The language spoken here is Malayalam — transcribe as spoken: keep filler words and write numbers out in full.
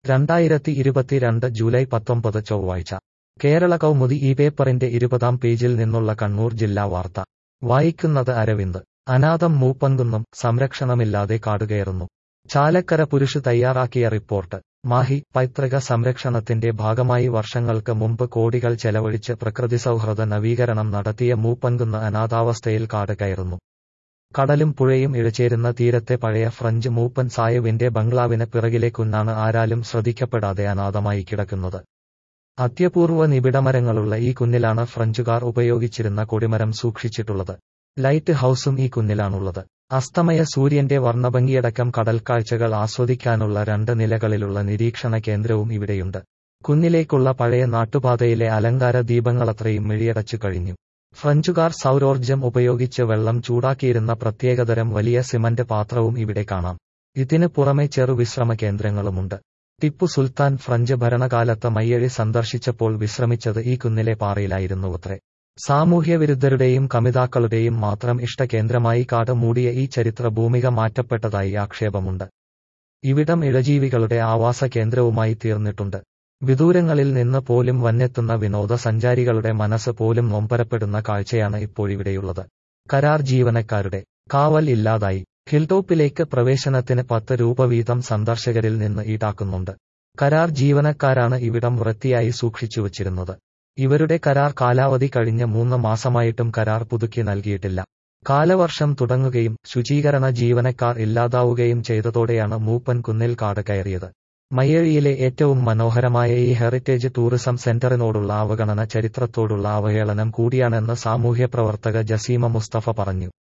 രണ്ടായിരത്തി ഇരുപത്തിരണ്ട് ജൂലൈ പത്തൊമ്പത് ചൊവ്വാഴ്ച കേരള കൗമുദി ഈ പേപ്പറിന്റെ ഇരുപതാം പേജിൽ നിന്നുള്ള കണ്ണൂർ ജില്ലാ വാർത്ത വായിക്കുന്നത് അരവിന്ദ്. അനാഥം മൂപ്പൻകുന്നം, സംരക്ഷണമില്ലാതെ കാടുകയറുന്നു. ചാലക്കര പുരുഷ് തയ്യാറാക്കിയ റിപ്പോർട്ട്. മാഹി. പൈതൃക സംരക്ഷണത്തിന്റെ ഭാഗമായി വർഷങ്ങൾക്ക് മുമ്പ് കോടികൾ ചെലവഴിച്ച് പ്രകൃതിസൗഹൃദ നവീകരണം നടത്തിയ മൂപ്പൻകുന്ന് അനാഥാവസ്ഥയിൽ കാട് കയറുന്നു. കടലും പുഴയും ഇഴചേരുന്ന തീരത്തെ പഴയ ഫ്രഞ്ച് മൂപ്പൻ സായുവിന്റെ ബംഗ്ലാവിന് പിറകിലെ കുന്നാണ് ആരാലും ശ്രദ്ധിക്കപ്പെടാതെ അനാഥമായി കിടക്കുന്നത്. അത്യപൂർവ നിബിഡമരങ്ങളുള്ള ഈ കുന്നിലാണ് ഫ്രഞ്ചുകാർ ഉപയോഗിച്ചിരുന്ന കൊടിമരം സൂക്ഷിച്ചിട്ടുള്ളത്. ലൈറ്റ് ഹൌസും ഈ കുന്നിലാണുള്ളത്. അസ്തമയ സൂര്യന്റെ വർണ്ണഭംഗിയടക്കം കടൽക്കാഴ്ചകൾ ആസ്വദിക്കാനുള്ള രണ്ട് നിലകളിലുള്ള നിരീക്ഷണ കേന്ദ്രവും ഇവിടെയുണ്ട്. കുന്നിലേക്കുള്ള പഴയ നാട്ടുപാതയിലെ അലങ്കാര ദീപങ്ങളത്രയും മിഴിയടച്ചു കഴിഞ്ഞു. ഫ്രഞ്ചുകാർ സൗരോർജ്ജം ഉപയോഗിച്ച് വെള്ളം ചൂടാക്കിയിരുന്ന പ്രത്യേകതരം വലിയ സിമന്റ് പാത്രവും ഇവിടെ കാണാം. ഇതിന് പുറമെ ചെറു വിശ്രമ കേന്ദ്രങ്ങളുമുണ്ട്. ടിപ്പു സുൽത്താൻ ഫ്രഞ്ച് ഭരണകാലത്ത് മയ്യഴി സന്ദർശിച്ചപ്പോൾ വിശ്രമിച്ചത് ഈ കുന്നിലെ പാറയിലായിരുന്നുവത്രേ. സാമൂഹ്യവിരുദ്ധരുടെയും കമിതാക്കളുടെയും മാത്രം ഇഷ്ടകേന്ദ്രമായി കാട് മൂടിയ ഈ ചരിത്ര ഭൂമിക മാറ്റപ്പെട്ടതായി ആക്ഷേപമുണ്ട്. ഇവിടം ഇഴജീവികളുടെ ആവാസ കേന്ദ്രവുമായി തീർന്നിട്ടുണ്ട്. വിദൂരങ്ങളിൽ നിന്ന് പോലും വന്നെത്തുന്ന വിനോദസഞ്ചാരികളുടെ മനസ്സ് പോലും നൊമ്പരപ്പെടുന്ന കാഴ്ചയാണ് ഇപ്പോഴിവിടെയുള്ളത്. കരാർ ജീവനക്കാരുടെ കാവൽ ഇല്ലാതായി. ഹിൽടോപ്പിലേക്ക് പ്രവേശനത്തിന് പത്ത് രൂപ വീതം സന്ദർശകരിൽ നിന്ന് ഈടാക്കുന്നുണ്ട്. കരാർ ജീവനക്കാരാണ് ഇവിടം വൃത്തിയായി സൂക്ഷിച്ചുവച്ചിരുന്നത്. ഇവരുടെ കരാർ കാലാവധി കഴിഞ്ഞ് മൂന്ന് മാസമായിട്ടും കരാർ പുതുക്കി നൽകിയിട്ടില്ല. കാലവർഷം തുടങ്ങുകയും ശുചീകരണ ജീവനക്കാർ ഇല്ലാതാവുകയും ചെയ്തതോടെയാണ് മൂപ്പൻ കുന്നിൽ കാട് കയറിയത്. മയ്യഴിയിലെ ഏറ്റവും മനോഹരമായ ഈ ഹെറിറ്റേജ് ടൂറിസം സെന്ററിനോടുള്ള അവഗണന ചരിത്രത്തോടുള്ള അവഹേളനം കൂടിയാണെന്ന് സാമൂഹ്യപ്രവർത്തക ജസീമ മുസ്തഫ പറഞ്ഞു.